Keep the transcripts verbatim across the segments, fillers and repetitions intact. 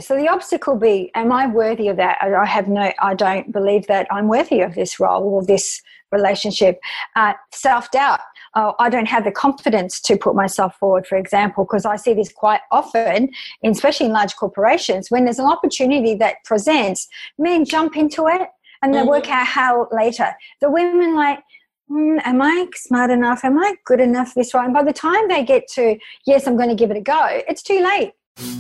So the obstacle be, am I worthy of that? I have no, I don't believe that I'm worthy of this role or this relationship. Uh, self-doubt. Oh, I don't have the confidence to put myself forward, for example, because I see this quite often, especially in large corporations, when there's an opportunity that presents, men jump into it and they mm-hmm. work out how later. The women like, mm, am I smart enough? Am I good enough this way? And by the time they get to, yes, I'm going to give it a go, it's too late.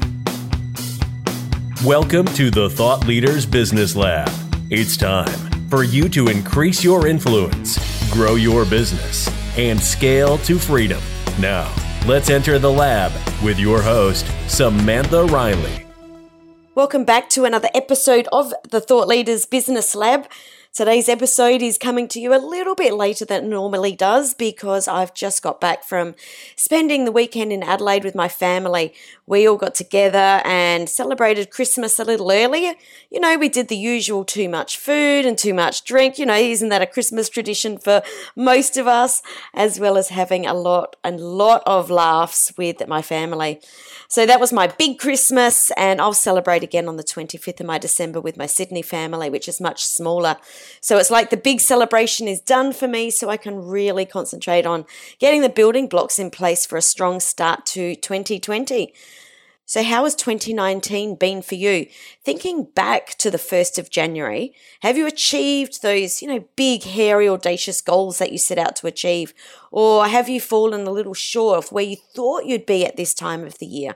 Welcome to the Thought Leaders Business Lab. It's time for you to increase your influence, grow your business, and scale to freedom. Now, let's enter the lab with your host, Samantha Riley. Welcome back to another episode of the Thought Leaders Business Lab. Today's episode is coming to you a little bit later than it normally does because I've just got back from spending the weekend in Adelaide with my family. We all got together and celebrated Christmas a little earlier. You know, we did the usual too much food and too much drink. You know, isn't that a Christmas tradition for most of us? As well as having a lot and lot of laughs with my family. So that was my big Christmas, and I'll celebrate again on the twenty-fifth of my December with my Sydney family, which is much smaller. So it's like the big celebration is done for me, so I can really concentrate on getting the building blocks in place for a strong start to twenty twenty. So how has twenty nineteen been for you? Thinking back to the first of January, have you achieved those, you know, big, hairy, audacious goals that you set out to achieve? Or have you fallen a little short of where you thought you'd be at this time of the year?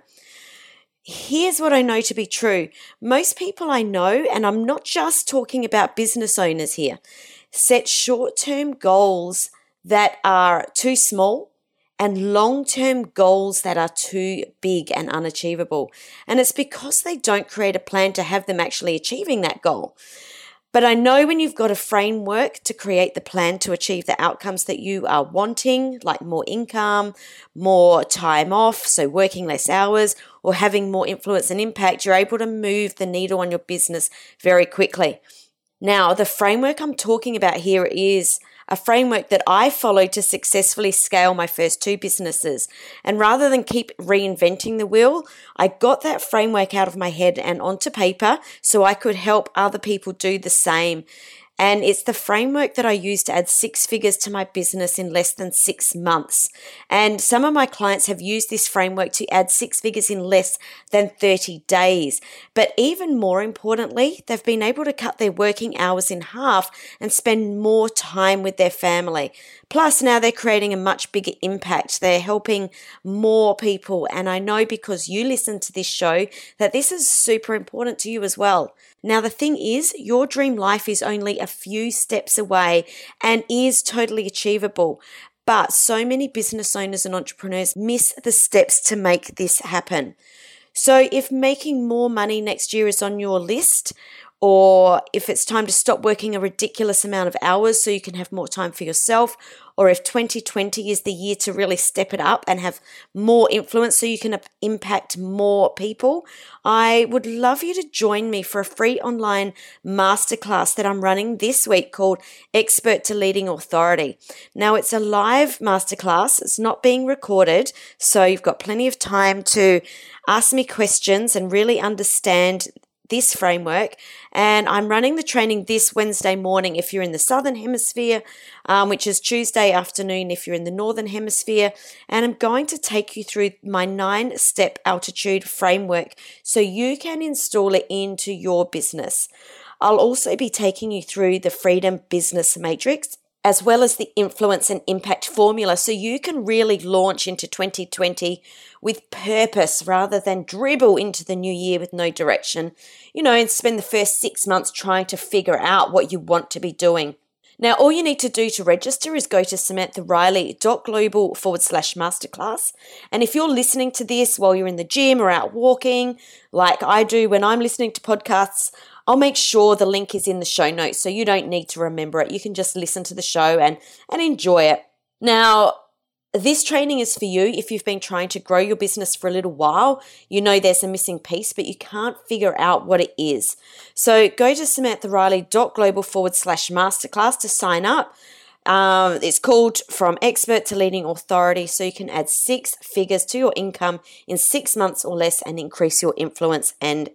Here's what I know to be true. Most people I know, and I'm not just talking about business owners here, set short-term goals that are too small and long-term goals that are too big and unachievable. And it's because they don't create a plan to have them actually achieving that goal. But I know when you've got a framework to create the plan to achieve the outcomes that you are wanting, like more income, more time off, so working less hours, or having more influence and impact, you're able to move the needle on your business very quickly. Now, the framework I'm talking about here is a framework that I followed to successfully scale my first two businesses. And rather than keep reinventing the wheel, I got that framework out of my head and onto paper so I could help other people do the same. And it's the framework that I used to add six figures to my business in less than six months. And some of my clients have used this framework to add six figures in less than thirty days. But even more importantly, they've been able to cut their working hours in half and spend more time with their family. Plus, now they're creating a much bigger impact. They're helping more people. And I know because you listen to this show that this is super important to you as well. Now, the thing is, your dream life is only a few steps away and is totally achievable. But so many business owners and entrepreneurs miss the steps to make this happen. So if making more money next year is on your list, or if it's time to stop working a ridiculous amount of hours so you can have more time for yourself, or if twenty twenty is the year to really step it up and have more influence so you can impact more people, I would love you to join me for a free online masterclass that I'm running this week called Expert to Leading Authority. Now, it's a live masterclass. It's not being recorded, so you've got plenty of time to ask me questions and really understand this framework. And I'm running the training this Wednesday morning if you're in the Southern Hemisphere, um, which is Tuesday afternoon if you're in the Northern Hemisphere. And I'm going to take you through my nine-step altitude framework so you can install it into your business. I'll also be taking you through the Freedom Business Matrix, as well as the influence and impact formula, so you can really launch into twenty twenty with purpose rather than dribble into the new year with no direction, you know, and spend the first six months trying to figure out what you want to be doing. Now, all you need to do to register is go to samanthariley.global forward slash masterclass. And if you're listening to this while you're in the gym or out walking, like I do when I'm listening to podcasts, I'll make sure the link is in the show notes so you don't need to remember it. You can just listen to the show and, and enjoy it. Now, this training is for you if you've been trying to grow your business for a little while. You know there's a missing piece, but you can't figure out what it is. So go to samanthariley.global forward slash masterclass to sign up. Um, it's called From Expert to Leading Authority, so you can add six figures to your income in six months or less and increase your influence and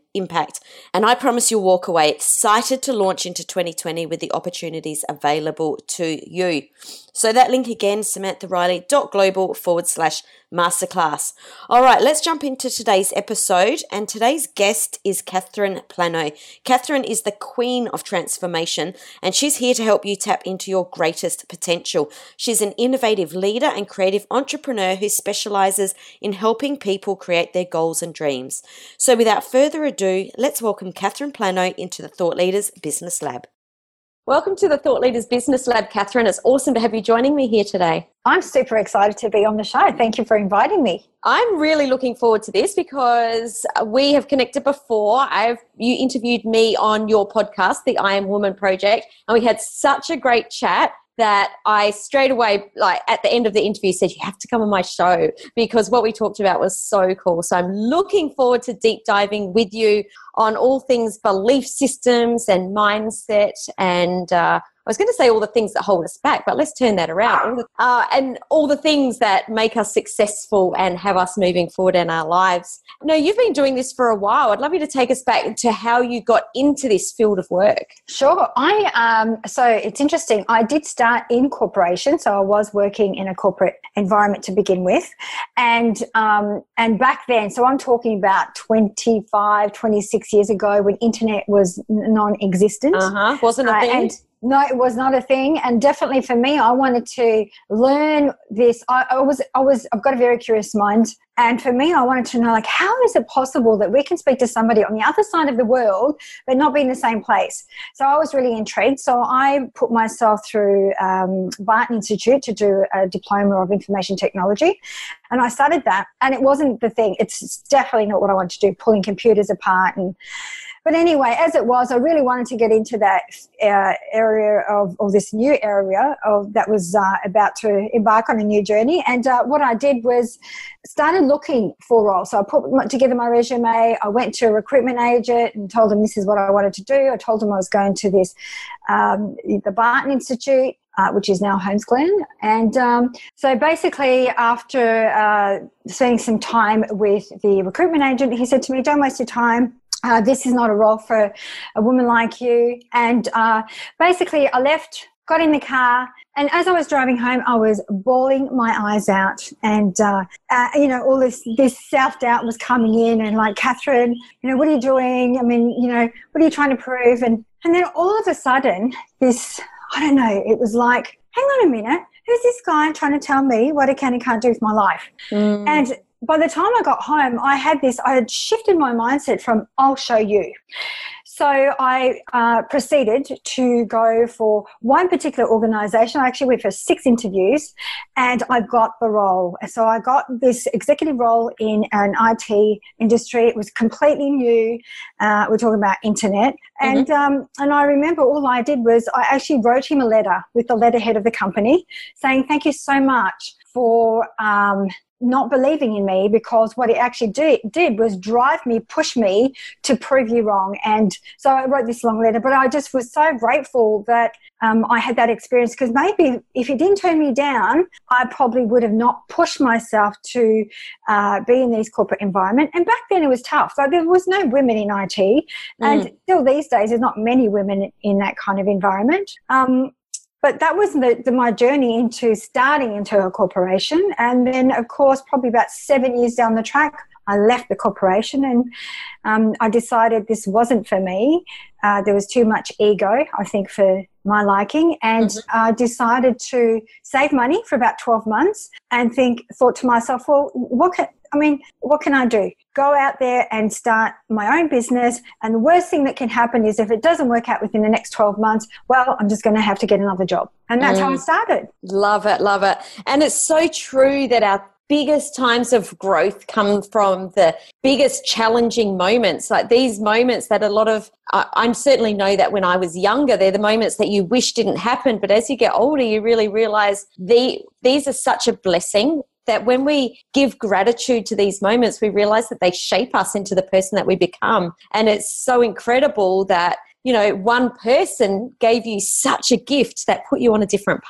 impact. And I promise you'll walk away excited to launch into twenty twenty with the opportunities available to you. So that link again, samanthariley.global forward slash masterclass. All right, let's jump into today's episode. And today's guest is Catherine Plano. Catherine is the queen of transformation, and she's here to help you tap into your greatest potential. She's an innovative leader and creative entrepreneur who specializes in helping people create their goals and dreams. So without further ado, let's welcome Catherine Plano into the Thought Leaders Business Lab. Welcome to the Thought Leaders Business Lab, Catherine. It's awesome to have you joining me here today. I'm super excited to be on the show. Thank you for inviting me. I'm really looking forward to this because we have connected before. I've you interviewed me on your podcast, the I Am Woman Project, and we had such a great chat that I straight away, like at the end of the interview, said, you have to come on my show because what we talked about was so cool. So I'm looking forward to deep diving with you on all things belief systems and mindset and uh, I was going to say all the things that hold us back, but let's turn that around. All the, uh, and all the things that make us successful and have us moving forward in our lives. No, you've been doing this for a while. I'd love you to take us back to how you got into this field of work. Sure. I um, so it's interesting. I did start in corporation, so I was working in a corporate environment to begin with, and um, and back then, so I'm talking about twenty-five, twenty-six years ago when internet was non-existent. Uh-huh. Wasn't a thing. Uh, and No, it was not a thing, and definitely for me, I wanted to learn this. I, I was, I was, I've got a very curious mind, and for me, I wanted to know, like, how is it possible that we can speak to somebody on the other side of the world but not be in the same place? So I was really intrigued. So I put myself through um, Barton Institute to do a diploma of information technology, and I started that, and it wasn't the thing. It's definitely not what I wanted to do, pulling computers apart and. But anyway, as it was, I really wanted to get into that uh, area of, or this new area of that was uh, about to embark on a new journey. And uh, what I did was started looking for roles. So I put together my resume. I went to a recruitment agent and told them this is what I wanted to do. I told them I was going to this, um, the Barton Institute, Uh, which is now Holmes-Glen. And um, so basically after uh, spending some time with the recruitment agent, he said to me, don't waste your time. Uh, this is not a role for a woman like you. And uh, basically I left, got in the car, and as I was driving home, I was bawling my eyes out. And, uh, uh, you know, all this, this self-doubt was coming in and like, Catherine, you know, what are you doing? I mean, you know, what are you trying to prove? And, and then all of a sudden, this, I don't know, it was like, hang on a minute, who's this guy trying to tell me what I can and can't do with my life? Mm. And by the time I got home, I had this, I had shifted my mindset from I'll show you. So I uh, proceeded to go for one particular organisation. I actually went for six interviews and I got the role. So I got this executive role in an I T industry. It was completely new. Uh, we're talking about internet. And mm-hmm. um, and I remember all I did was I actually wrote him a letter with the letterhead of the company saying, thank you so much for um, not believing in me, because what it actually did, did was drive me, push me to prove you wrong. And so I wrote this long letter, but I just was so grateful that um, I had that experience, because maybe if it didn't turn me down, I probably would have not pushed myself to uh, be in these corporate environment. And back then it was tough. Like there was no women in I T, and mm. still these days there's not many women in that kind of environment. Um, But that was the, the, my journey into starting into a corporation. And then, of course, probably about seven years down the track, I left the corporation and um, I decided this wasn't for me. Uh, there was too much ego, I think, for my liking. And mm-hmm. I decided to save money for about twelve months and think, thought to myself, well, what can, I mean, what can I do? Go out there and start my own business. And the worst thing that can happen is if it doesn't work out within the next twelve months, well, I'm just going to have to get another job. And that's mm. how I started. Love it, love it. And it's so true that our biggest times of growth come from the biggest challenging moments, like these moments that a lot of, I, I certainly know that when I was younger, they're the moments that you wish didn't happen. But as you get older, you really realize the, these are such a blessing, that when we give gratitude to these moments, we realize that they shape us into the person that we become. And it's so incredible that, you know, one person gave you such a gift that put you on a different path.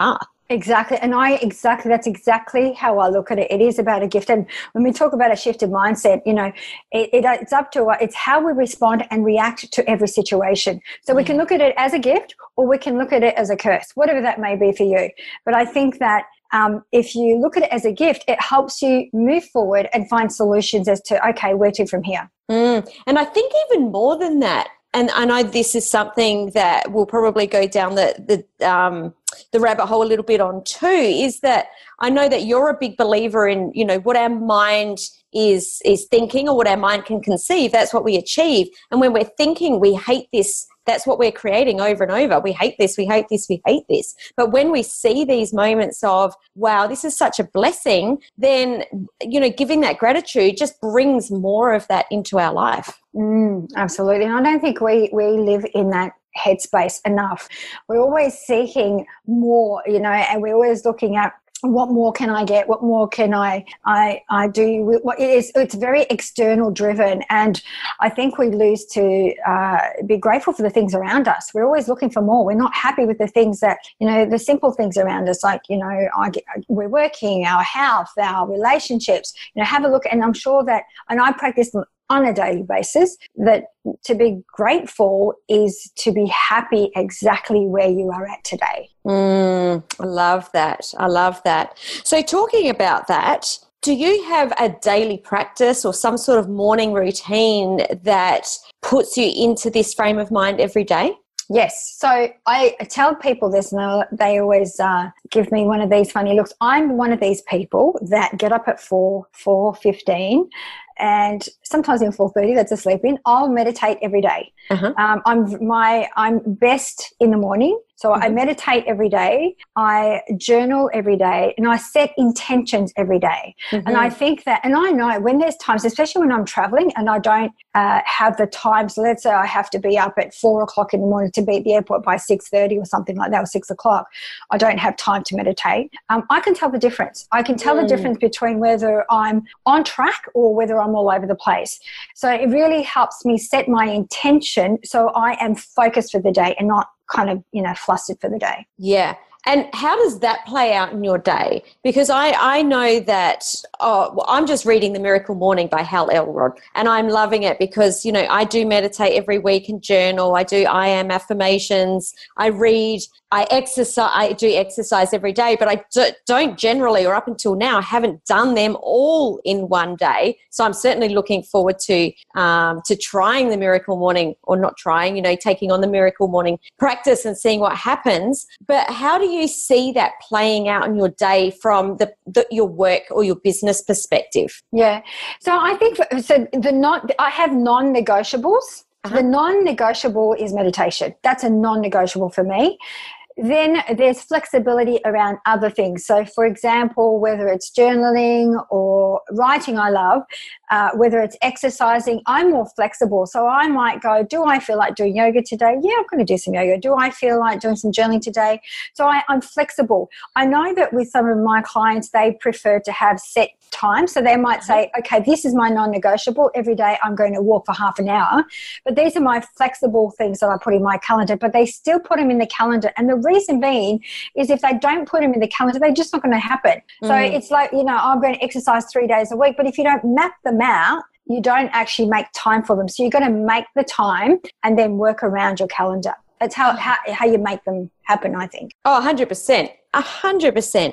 Exactly. And I exactly, that's exactly how I look at it. It is about a gift. And when we talk about a shifted mindset, you know, it, it, it's up to us. It's how we respond and react to every situation. So we can look at it as a gift, or we can look at it as a curse, whatever that may be for you. But I think that um, if you look at it as a gift, it helps you move forward and find solutions as to, okay, where to from here. Mm. And I think even more than that, and I know this is something that will probably go down the the um, the rabbit hole a little bit on too, is that I know that you're a big believer in, you know, what our mind is is thinking, or what our mind can conceive, that's what we achieve. And when we're thinking we hate this, that's what we're creating over and over. We hate this, we hate this, we hate this. But when we see these moments of, wow, this is such a blessing, then, you know, giving that gratitude just brings more of that into our life. Mm, absolutely. And I don't think we, we live in that headspace enough. We're always seeking more, you know, and we're always looking at, what more can I get? What more can I I I do? What it is, it's very external driven, and I think we lose to uh, be grateful for the things around us. We're always looking for more. We're not happy with the things that, you know, the simple things around us, like, you know, I get, we're working, our health, our relationships. You know, have a look, and I'm sure that, and I practice on a daily basis, that to be grateful is to be happy exactly where you are at today. Mm, I love that. I love that. So talking about that, do you have a daily practice or some sort of morning routine that puts you into this frame of mind every day? Yes. So I tell people this, and they always uh, give me one of these funny looks. I'm one of these people that get up at four, four fifteen, and sometimes in four thirty, that's a sleep in. I'll meditate every day. Uh-huh. Um, I'm my I'm best in the morning. So mm-hmm. I meditate every day, I journal every day, and I set intentions every day. Mm-hmm. And I think that, and I know when there's times, especially when I'm traveling and I don't uh, have the time, so let's say I have to be up at four o'clock in the morning to be at the airport by six thirty or something like that, or six o'clock, I don't have time to meditate. Um, I can tell the difference. I can tell mm. the difference between whether I'm on track or whether I'm all over the place. So it really helps me set my intention so I am focused for the day and not kind of, you know, flustered for the day. Yeah. And how does that play out in your day? Because I, I know that, oh, well, I'm just reading The Miracle Morning by Hal Elrod, and I'm loving it because, you know, I do meditate every week and journal. I do I am affirmations. I read. I exercise. I do exercise every day, but I do, don't generally, or up until now, I haven't done them all in one day. So I'm certainly looking forward to um, to trying the Miracle Morning, or not trying, you know, taking on the Miracle Morning practice and seeing what happens. But how do you see that playing out in your day from the, the your work or your business perspective? Yeah. So I think so. The not I have non-negotiables. Uh-huh. The non-negotiable is meditation. That's a non-negotiable for me. Then there's flexibility around other things. So, for example, whether it's journaling or writing, I love, uh, whether it's exercising, I'm more flexible. So I might go, do I feel like doing yoga today? Yeah, I'm going to do some yoga. Do I feel like doing some journaling today? So I, I'm flexible. I know that with some of my clients, they prefer to have set time. So they might say, okay, this is my non-negotiable. Every day I'm going to walk for half an hour. But these are my flexible things that I put in my calendar, but they still put them in the calendar. And the reason being is if they don't put them in the calendar, they're just not going to happen. Mm. So it's like, you know, I'm going to exercise three days a week, but if you don't map them out, you don't actually make time for them. So you're going to make the time and then work around your calendar. That's how, how, how you make them happen, I think. Oh, one hundred percent. one hundred percent.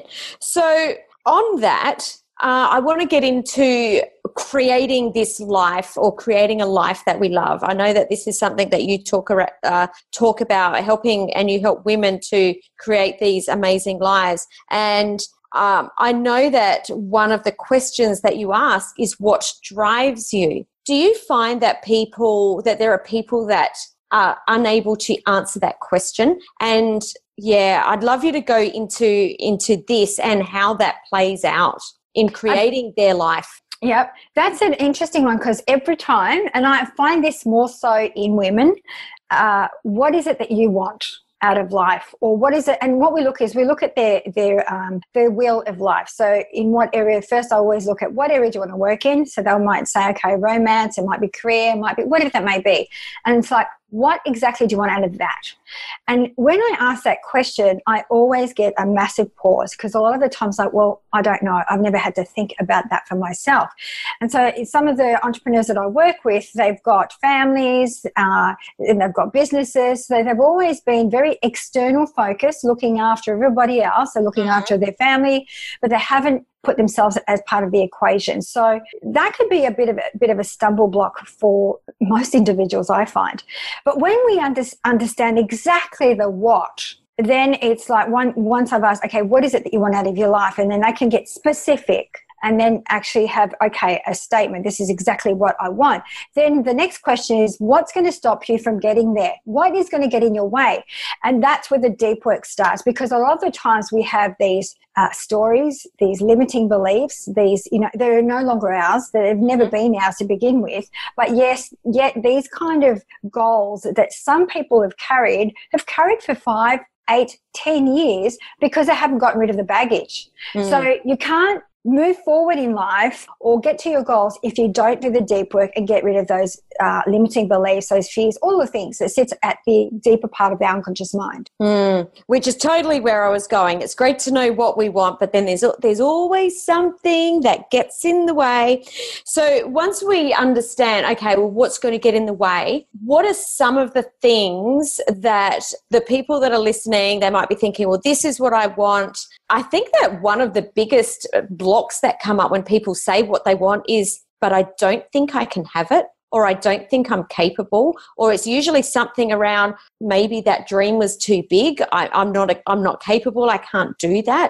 So on that, Uh, I want to get into creating this life, or creating a life that we love. I know that this is something that you talk uh, talk about, helping, and you help women to create these amazing lives. And um, I know that one of the questions that you ask is what drives you. Do you find that people, that there are people that are unable to answer that question? And yeah, I'd love you to go into into this and how that plays out in creating their life. Yep. That's an interesting one, because every time, and I find this more so in women, uh, what is it that you want out of life? Or what is it? And what we look is we look at their their um, their wheel of life. So in what area? First, I always look at what area do you want to work in? So they might say, okay, romance, it might be career, it might be whatever that may be. And it's like, what exactly do you want out of that? And when I ask that question, I always get a massive pause, because a lot of the times like, well, I don't know. I've never had to think about that for myself. And so some of the entrepreneurs that I work with, they've got families uh, and they've got businesses. So they've always been very external focused, looking after everybody else. They're looking mm-hmm. after their family, but they haven't put themselves as part of the equation. So that could be a bit of a bit of a stumble block for most individuals, I find. But when we under, understand exactly the what, then it's like one, once I've asked, okay, what is it that you want out of your life? And then they can get specific and then actually have, okay, a statement. This is exactly what I want. Then the next question is, what's going to stop you from getting there? What is going to get in your way? And that's where the deep work starts, because a lot of the times we have these uh, stories, these limiting beliefs, these, you know, they're no longer ours, they've never been ours to begin with. But yes, yet these kind of goals that some people have carried, have carried for five, eight, ten years because they haven't gotten rid of the baggage. Mm. So you can't move forward in life or get to your goals if you don't do the deep work and get rid of those uh, limiting beliefs, those fears, all the things that sits at the deeper part of our unconscious mind. Mm, which is totally where I was going. It's great to know what we want, but then there's there's always something that gets in the way. So once we understand, okay, well, what's going to get in the way, what are some of the things that the people that are listening, they might be thinking, well, this is what I want. I think that one of the biggest blocks that come up when people say what they want is, but I don't think I can have it, or I don't think I'm capable, or it's usually something around maybe that dream was too big. I, I'm not, a, I'm not capable. I can't do that.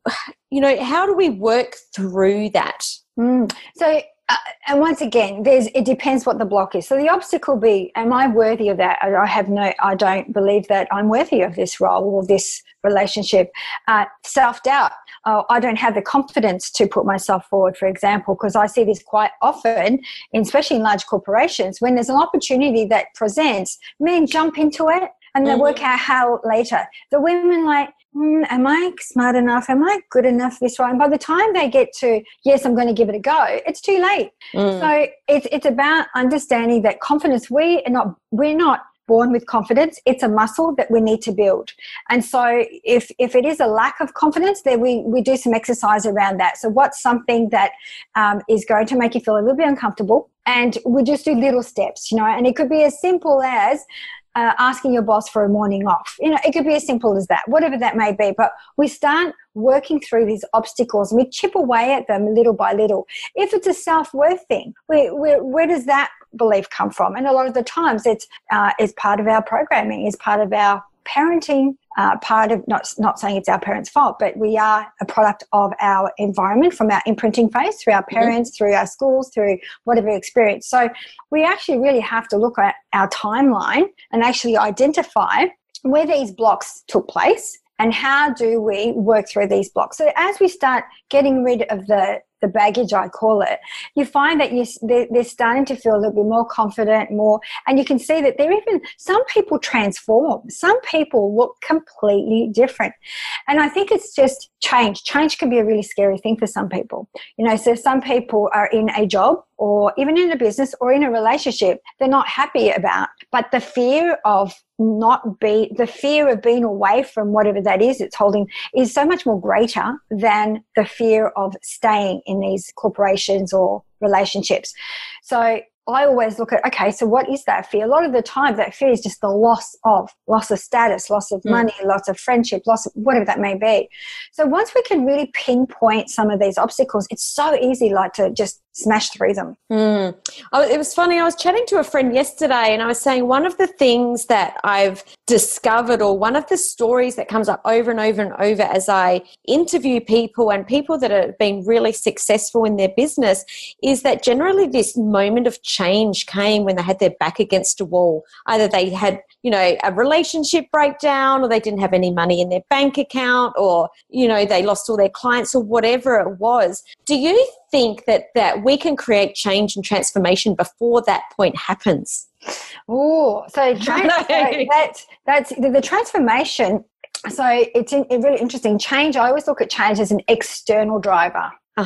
You know, how do we work through that? Mm. So, Uh, and once again, there's, it depends what the block is. So the obstacle be, am I worthy of that? I have no, I don't believe that I'm worthy of this role or this relationship. Uh, self-doubt. Oh, I don't have the confidence to put myself forward, for example, because I see this quite often, especially in large corporations, when there's an opportunity that presents, men jump into it and they mm-hmm. work out how later. The women like, Mm, am I smart enough? Am I good enough for this role? And by the time they get to, yes, I'm going to give it a go, it's too late. Mm. So it's it's about understanding that confidence, we are not, we're not born with confidence. It's a muscle that we need to build. And so if if it is a lack of confidence, then we, we do some exercise around that. So what's something that um, is going to make you feel a little bit uncomfortable? And we just do little steps, you know, and it could be as simple as Uh, asking your boss for a morning off. You know, it could be as simple as that, whatever that may be. But we start working through these obstacles and we chip away at them little by little. If it's a self-worth thing, where, where, where does that belief come from? And a lot of the times it's, uh, it's part of our programming, it's part of our parenting, uh, part of, not, not saying it's our parents' fault, but we are a product of our environment from our imprinting phase, through our parents, mm-hmm. through our schools, through whatever experience. So we actually really have to look at our timeline and actually identify where these blocks took place and how do we work through these blocks. So as we start getting rid of the the baggage, I call it, you find that you, they're, they're starting to feel a little bit more confident, more, and you can see that they're even, some people transform. Some people look completely different. And I think it's just change. Change can be a really scary thing for some people. You know, so some people are in a job or even in a business or in a relationship they're not happy about, but the fear of not be, the fear of being away from whatever that is it's holding is so much more greater than the fear of staying in these corporations or relationships. So I always look at, okay, so what is that fear? A lot of the time that fear is just the loss of, loss of status, loss of money, mm. loss of friendship, loss of whatever that may be. So once we can really pinpoint some of these obstacles, it's so easy like to just smash through them. Mm. Oh, it was funny. I was chatting to a friend yesterday and I was saying one of the things that I've discovered, or one of the stories that comes up over and over and over as I interview people and people that have been really successful in their business, is that generally this moment of change came when they had their back against a wall. Either they had, you know, a relationship breakdown, or they didn't have any money in their bank account, or, you know, they lost all their clients, or whatever it was. Do you think that, that we can create change and transformation before that point happens? Oh, so, trans- so that's, that's the, the transformation. So it's in, it's really interesting. Change, I always look at change as an external driver. Uh-huh.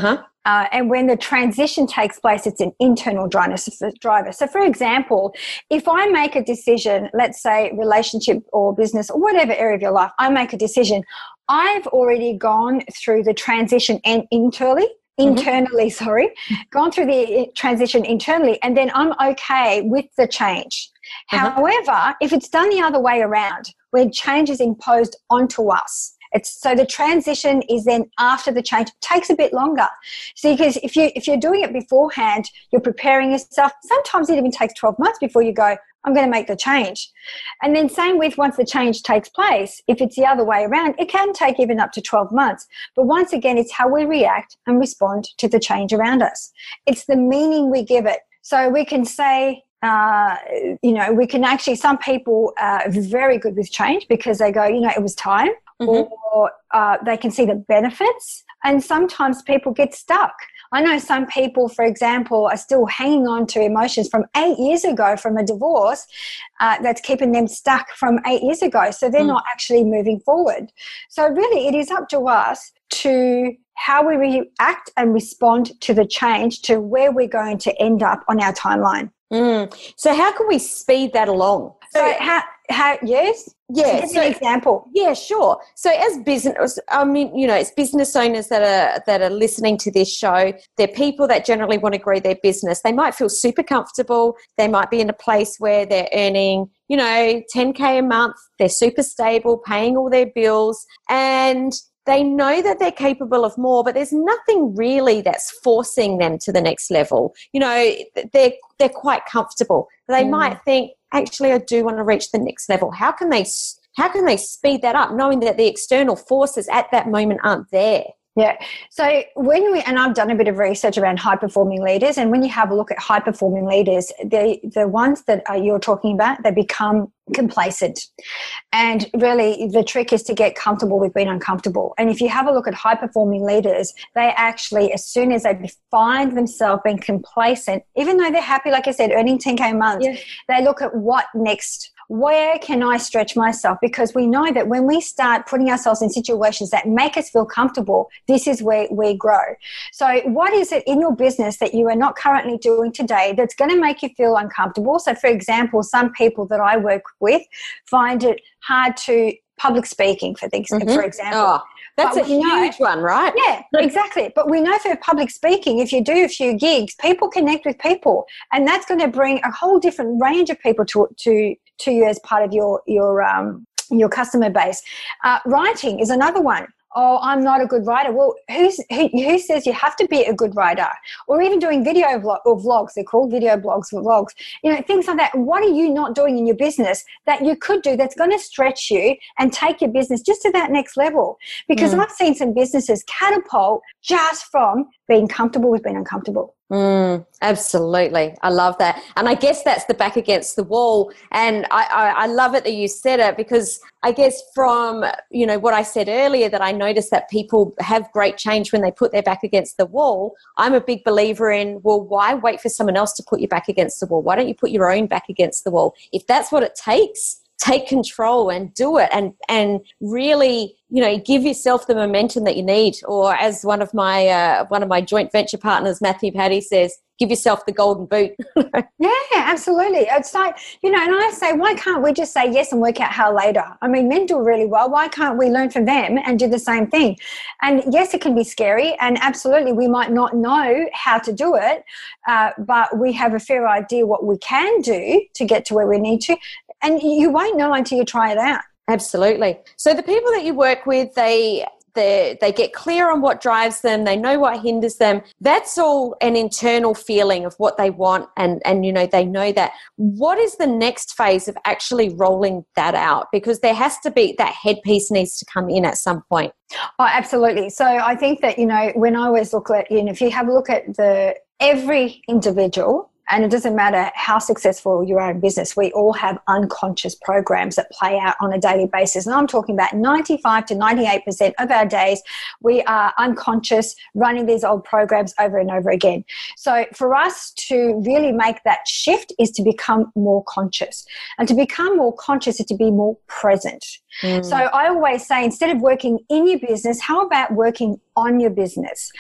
Uh, and when the transition takes place, it's an internal driver. So, for example, if I make a decision, let's say relationship or business or whatever area of your life, I make a decision, I've already gone through the transition and internally, internally, mm-hmm. sorry, gone through the transition internally, and then I'm okay with the change. Mm-hmm. However, if it's done the other way around, where change is imposed onto us, It's so the transition is then after the change. It takes a bit longer. See, because if you if you're doing it beforehand, you're preparing yourself. Sometimes it even takes twelve months before you go, I'm going to make the change. And then same with once the change takes place, if it's the other way around, it can take even up to twelve months. But once again, it's how we react and respond to the change around us. It's the meaning we give it. So we can say, Uh, you know, we can actually, some people are very good with change because they go, you know, it was time, mm-hmm. or uh, they can see the benefits. And sometimes people get stuck. I know some people, for example, are still hanging on to emotions from eight years ago from a divorce uh, that's keeping them stuck from eight years ago. So they're mm. not actually moving forward. So really it is up to us to how we react and respond to the change, to where we're going to end up on our timeline. Mm. So how can we speed that along? So how, how yes? Yeah. Give so, an example. Yeah, sure. So as business, I mean, you know, it's business owners that are that are listening to this show. They're people that generally want to grow their business. They might feel super comfortable. They might be in a place where they're earning, you know, ten K a month. They're super stable, paying all their bills, and they know that they're capable of more, but there's nothing really that's forcing them to the next level. You know, they're they're quite comfortable. They mm. might think, actually, I do want to reach the next level. How can they how can they speed that up, knowing that the external forces at that moment aren't there? Yeah. So when we, and I've done a bit of research around high-performing leaders, and when you have a look at high-performing leaders, the the ones that are, you're talking about, they become complacent. And really the trick is to get comfortable with being uncomfortable. And if you have a look at high-performing leaders, they actually, as soon as they find themselves being complacent, even though they're happy, like I said, earning ten K a month, yeah. they look at what next. Where can I stretch myself? Because we know that when we start putting ourselves in situations that make us feel comfortable, this is where we grow. So what is it in your business that you are not currently doing today that's going to make you feel uncomfortable? So for example, some people that I work with find it hard to public speaking, for things, mm-hmm. for example. Oh. That's but a huge know, one, right? Yeah, exactly. But we know for public speaking, if you do a few gigs, people connect with people, and that's going to bring a whole different range of people to to to you as part of your your um your customer base. Uh, writing is another one. Oh, I'm not a good writer. Well, who's, who, who says you have to be a good writer? Or even doing video vlog, or vlogs, they're called video blogs, vlogs, you know, things like that. What are you not doing in your business that you could do that's going to stretch you and take your business just to that next level? Because mm. I've seen some businesses catapult just from being comfortable with being uncomfortable. Mm, absolutely. I love that. And I guess that's the back against the wall. And I, I, I love it that you said it, because I guess from, you know, what I said earlier, that I noticed that people have great change when they put their back against the wall. I'm a big believer in, well, why wait for someone else to put your back against the wall? Why don't you put your own back against the wall? If that's what it takes, take control and do it, and and really, you know, give yourself the momentum that you need. Or as one of my uh, one of my joint venture partners, Matthew Paddy, says, give yourself the golden boot. Yeah, absolutely. It's like, you know, and I say, why can't we just say yes and work out how later? I mean, men do really well. Why can't we learn from them and do the same thing? And yes, it can be scary, and absolutely we might not know how to do it, uh, but we have a fair idea what we can do to get to where we need to. And you won't know until you try it out. Absolutely. So the people that you work with, they they they get clear on what drives them. They know what hinders them. That's all an internal feeling of what they want, and and you know, they know that. What is the next phase of actually rolling that out? Because there has to be, that headpiece needs to come in at some point. Oh, absolutely. So I think that, you know, when I always look at, you know, if you have a look at the every individual, and it doesn't matter how successful you are in business, we all have unconscious programs that play out on a daily basis. And I'm talking about ninety-five to ninety-eight percent of our days, we are unconscious, running these old programs over and over again. So for us to really make that shift is to become more conscious. And to become more conscious is to be more present. Mm. So I always say, instead of working in your business, how about working on your business?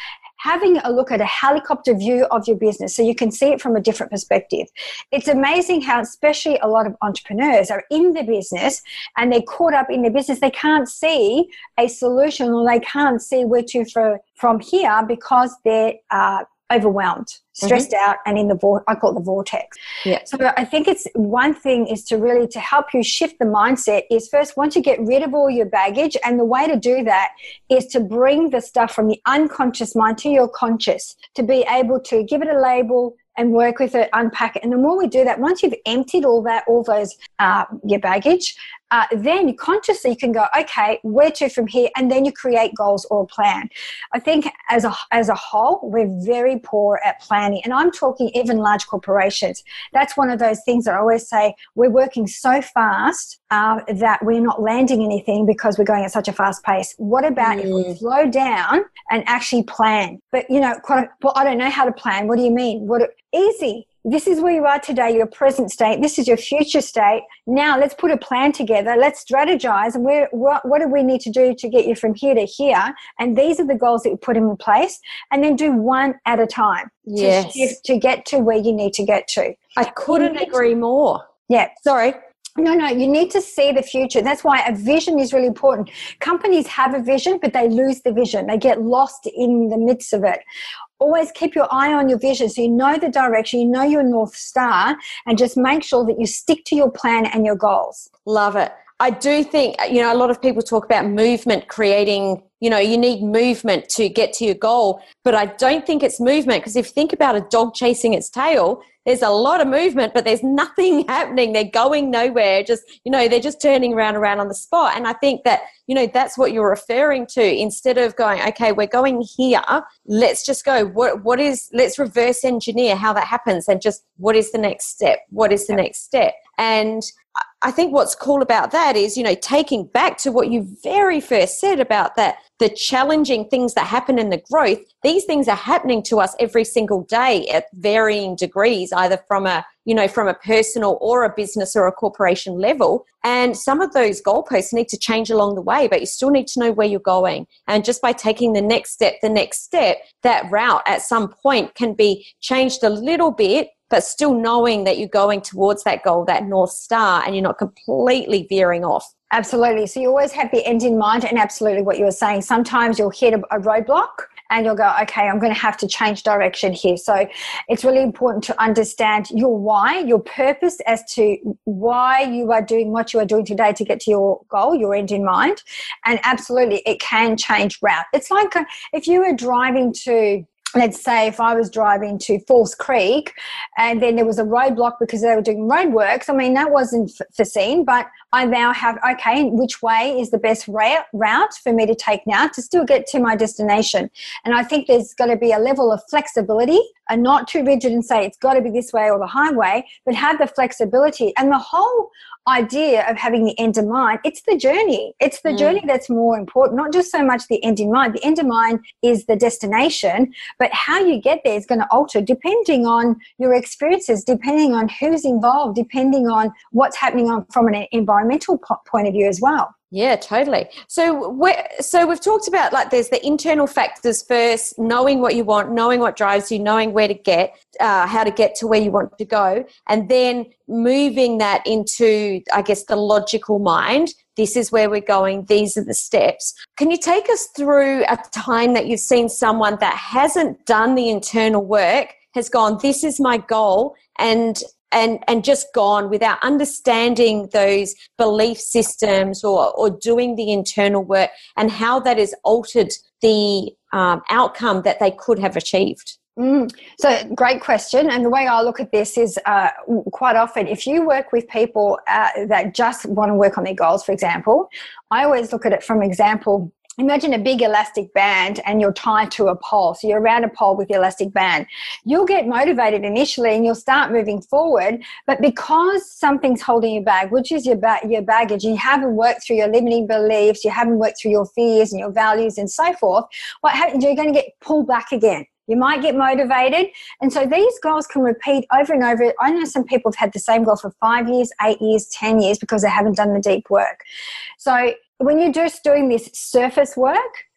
having a look at a helicopter view of your business so you can see it from a different perspective. It's amazing how, especially a lot of entrepreneurs are in the business and they're caught up in the business. They can't see a solution, or they can't see where to for, from here because they're uh, overwhelmed, stressed mm-hmm. out, and in the vor- I call it the vortex. Yeah. So I think it's one thing is to really to help you shift the mindset is first, once you get rid of all your baggage, and the way to do that is to bring the stuff from the unconscious mind to your conscious, to be able to give it a label and work with it, unpack it. And the more we do that, once you've emptied all that, all those, uh, your baggage, uh, then consciously you can go, okay, where to from here? And then you create goals or a plan. I think as a, as a whole, we're very poor at planning. And I'm talking even large corporations. That's one of those things that I always say, we're working so fast uh, that we're not landing anything because we're going at such a fast pace. What about mm. if we slow down and actually plan? But, you know, quite a, well, I don't know how to plan. What do you mean? What? Easy. This is where you are today, your present state. This is your future state. Now let's put a plan together. Let's strategize. And where, what, what do we need to do to get you from here to here? And these are the goals that you put in place. And then do one at a time yes. to, shift, to get to where you need to get to. I couldn't agree more. Yeah. Sorry. No, no, you need to see the future. That's why a vision is really important. Companies have a vision, but they lose the vision. They get lost in the midst of it. Always keep your eye on your vision so you know the direction, you know your North Star, and just make sure that you stick to your plan and your goals. Love it. I do think, you know, a lot of people talk about movement creating, you know, you need movement to get to your goal, but I don't think it's movement, because if you think about a dog chasing its tail, there's a lot of movement, but there's nothing happening. They're going nowhere. Just, you know, they're just turning around around on the spot. And I think that, you know, that's what you're referring to. Instead of going, okay, we're going here, let's just go. What, what is, let's reverse engineer how that happens, and just what is the next step? What is the next step? And I think what's cool about that is, you know, taking back to what you very first said about that, the challenging things that happen in the growth, these things are happening to us every single day at varying degrees, either from a, you know, from a personal or a business or a corporation level. And some of those goalposts need to change along the way, but you still need to know where you're going. And just by taking the next step, the next step, that route at some point can be changed a little bit, but still knowing that you're going towards that goal, that North Star, and you're not completely veering off. Absolutely. So you always have the end in mind, and absolutely what you were saying. Sometimes you'll hit a, a roadblock and you'll go, okay, I'm going to have to change direction here. So it's really important to understand your why, your purpose as to why you are doing what you are doing today to get to your goal, your end in mind. And absolutely, it can change route. It's like a, if you were driving to, let's say if I was driving to Falls Creek and then there was a roadblock because they were doing roadworks, I mean, that wasn't foreseen, but I now have, okay, which way is the best route for me to take now to still get to my destination? And I think there's got to be a level of flexibility, and not too rigid and say it's got to be this way or the highway, but have the flexibility. And the whole idea of having the end in mind, it's the journey. It's the mm. journey that's more important, not just so much the end in mind. The end in mind is the destination, but how you get there is going to alter depending on your experiences, depending on who's involved, depending on what's happening on, from an environmental po- point of view as well. Yeah, totally. So we're, so we've talked about, like, there's the internal factors first, knowing what you want, knowing what drives you, knowing where to get, uh, how to get to where you want to go, and then moving that into, I guess, the logical mind. This is where we're going. These are the steps. Can you take us through a time that you've seen someone that hasn't done the internal work, has gone, this is my goal, and and and just gone without understanding those belief systems or, or doing the internal work, and how that has altered the um, outcome that they could have achieved? Mm. So great question. And the way I look at this is uh, quite often if you work with people uh, that just want to work on their goals, for example, I always look at it from example. Imagine a big elastic band and you're tied to a pole. So you're around a pole with the elastic band. You'll get motivated initially and you'll start moving forward. But because something's holding you back, which is your, ba- your baggage, you haven't worked through your limiting beliefs, you haven't worked through your fears and your values and so forth, what happens? You're going to get pulled back again. You might get motivated. And so these goals can repeat over and over. I know some people have had the same goal for five years, eight years, ten years because they haven't done the deep work. So when you're just doing this surface work,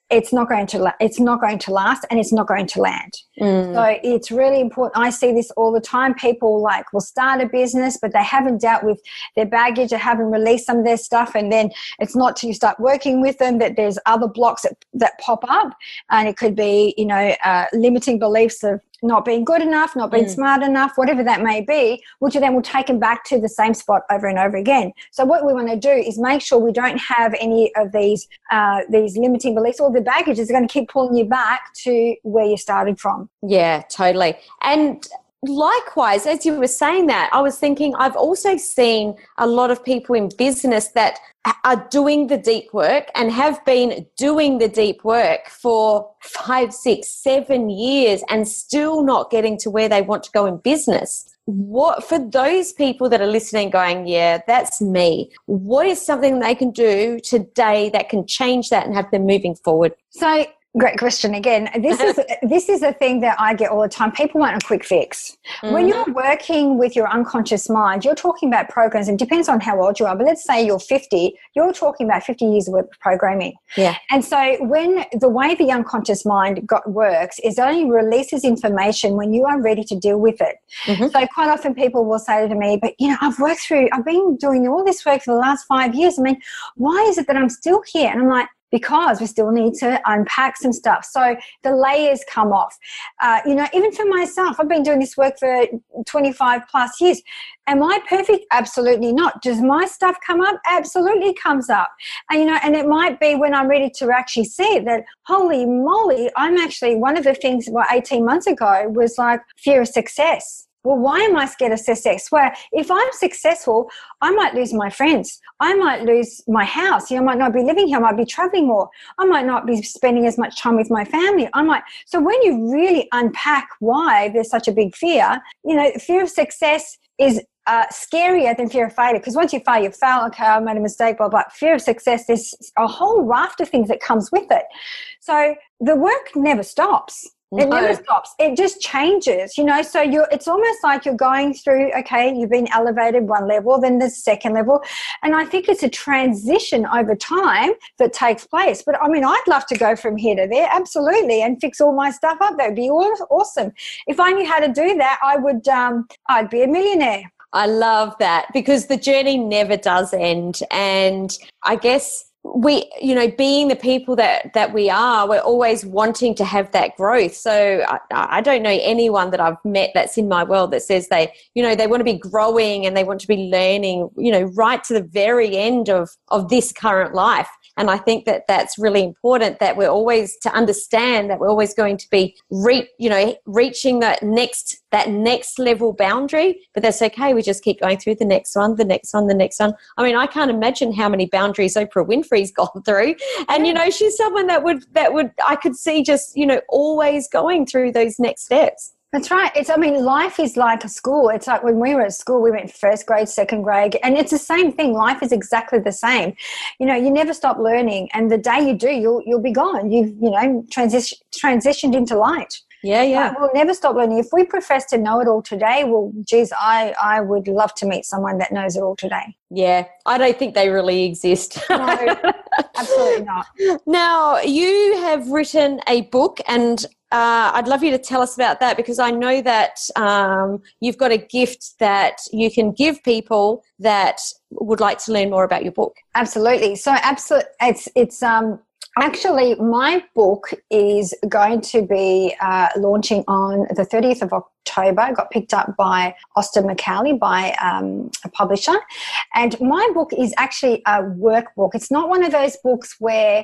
it's not going to, la- it's not going to last, and it's not going to land. Mm. So it's really important. I see this all the time. People like will start a business, but they haven't dealt with their baggage, they haven't released some of their stuff, and then it's not till you start working with them that there's other blocks that, that pop up, and it could be, you know, uh, limiting beliefs of not being good enough, not being mm. smart enough, whatever that may be, which then will take them back to the same spot over and over again. So what we want to do is make sure we don't have any of these uh, these limiting beliefs, or the baggage is going to keep pulling you back to where you started from. Yeah, totally. And likewise, as you were saying that, I was thinking I've also seen a lot of people in business that are doing the deep work and have been doing the deep work for five, six, seven years and still not getting to where they want to go in business. What, for those people that are listening going, yeah, that's me, what is something they can do today that can change that and have them moving forward? So, great question again. This is this is a thing that I get all the time. People want a quick fix. Mm-hmm. When you're working with your unconscious mind, you're talking about programs, and it depends on how old you are, but let's say you're fifty, you're talking about fifty years of programming. Yeah. And so when the way the unconscious mind got works is it only releases information when you are ready to deal with it. Mm-hmm. So quite often people will say to me, but you know, I've worked through, I've been doing all this work for the last five years. I mean, why is it that I'm still here? And I'm like, because we still need to unpack some stuff. So the layers come off. Uh, you know, even for myself, I've been doing this work for twenty-five plus years. Am I perfect? Absolutely not. Does my stuff come up? Absolutely comes up. And, you know, and it might be when I'm ready to actually see it that, holy moly, I'm actually, one of the things, well, eighteen months ago was like fear of success. Well, why am I scared of success? Well, if I'm successful, I might lose my friends. I might lose my house. You know, I might not be living here. I might be traveling more. I might not be spending as much time with my family. I might. So when you really unpack why there's such a big fear, you know, fear of success is uh, scarier than fear of failure, because once you fail, you fail. Okay, I made a mistake, blah, blah. Fear of success, there's a whole raft of things that comes with it. So the work never stops. It never stops. It just changes, you know. So you're, it's almost like you're going through, okay, you've been elevated one level, then the second level. And I think it's a transition over time that takes place. But I mean, I'd love to go from here to there, absolutely, and fix all my stuff up. That would be awesome. If I knew how to do that, I would, um, I'd be a millionaire. I love that, because the journey never does end. And I guess we, you know, being the people that, that we are, we're always wanting to have that growth. So I, I don't know anyone that I've met that's in my world that says they, you know, they want to be growing and they want to be learning, you know, right to the very end of, of this current life. And I think that that's really important, that we're always to understand that we're always going to be, re, you know, reaching that next, that next level boundary, but that's okay. We just keep going through the next one, the next one, the next one. I mean, I can't imagine how many boundaries Oprah Winfrey's gone through. And, you know, she's someone that would, that would, I could see just, you know, always going through those next steps. That's right. It's, I mean, life is like a school. It's like when we were at school, we went first grade, second grade, and it's the same thing. Life is exactly the same. You know, you never stop learning, and the day you do, you'll you'll be gone. You've, you know, transition, transitioned into light. Yeah, yeah. Uh, we'll never stop learning. If we profess to know it all today, well, geez, I, I would love to meet someone that knows it all today. Yeah, I don't think they really exist. No, absolutely not. Now, you have written a book, and uh, I'd love you to tell us about that, because I know that um, you've got a gift that you can give people that would like to learn more about your book. Absolutely. So, absolutely, it's it's um. Actually, my book is going to be uh, launching on the thirtieth of October. It got picked up by Austin McCauley, by um, a publisher. And my book is actually a workbook. It's not one of those books where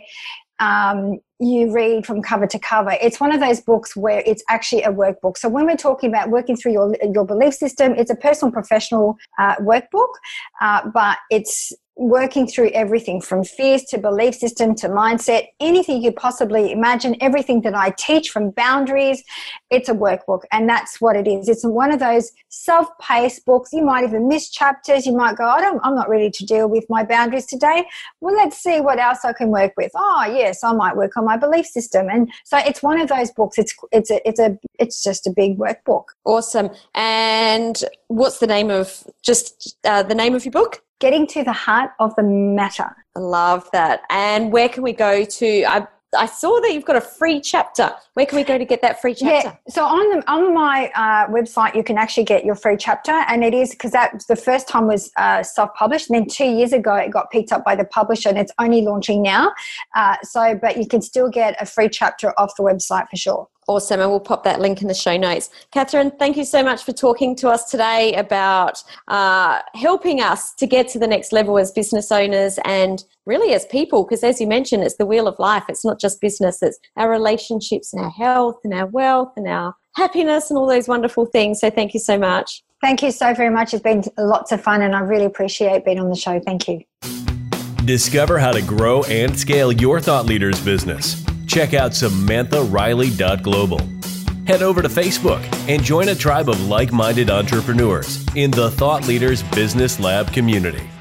um, you read from cover to cover. It's one of those books where it's actually a workbook. So when we're talking about working through your, your belief system, it's a personal professional uh, workbook, uh, but it's working through everything from fears to belief system to mindset, anything you could possibly imagine, everything that I teach from boundaries, it's a workbook. And that's what it is. It's one of those self-paced books. You might even miss chapters. You might go, I don't, I'm not ready to deal with my boundaries today. Well, let's see what else I can work with. Oh, yes, I might work on my belief system. And so it's one of those books. It's, it's a, it's a, it's just a big workbook. Awesome. And what's the name of, just uh, the name of your book? Getting to the Heart of the Matter. I love that. And where can we go to? I I saw that you've got a free chapter. Where can we go to get that free chapter? Yeah, so on the, on my uh, website, you can actually get your free chapter, and it is because that the first time was uh, self-published, and then two years ago it got picked up by the publisher, and it's only launching now. Uh, so, but you can still get a free chapter off the website for sure. Awesome. And we'll pop that link in the show notes. Catherine, thank you so much for talking to us today about uh, helping us to get to the next level as business owners and really as people, because as you mentioned, it's the wheel of life. It's not just business, it's our relationships and our health and our wealth and our happiness and all those wonderful things. So thank you so much. Thank you so very much. It's been lots of fun, and I really appreciate being on the show. Thank you. Discover how to grow and scale your Thought Leaders business. Check out Samantha Riley dot global. Head over to Facebook and join a tribe of like-minded entrepreneurs in the Thought Leaders Business Lab community.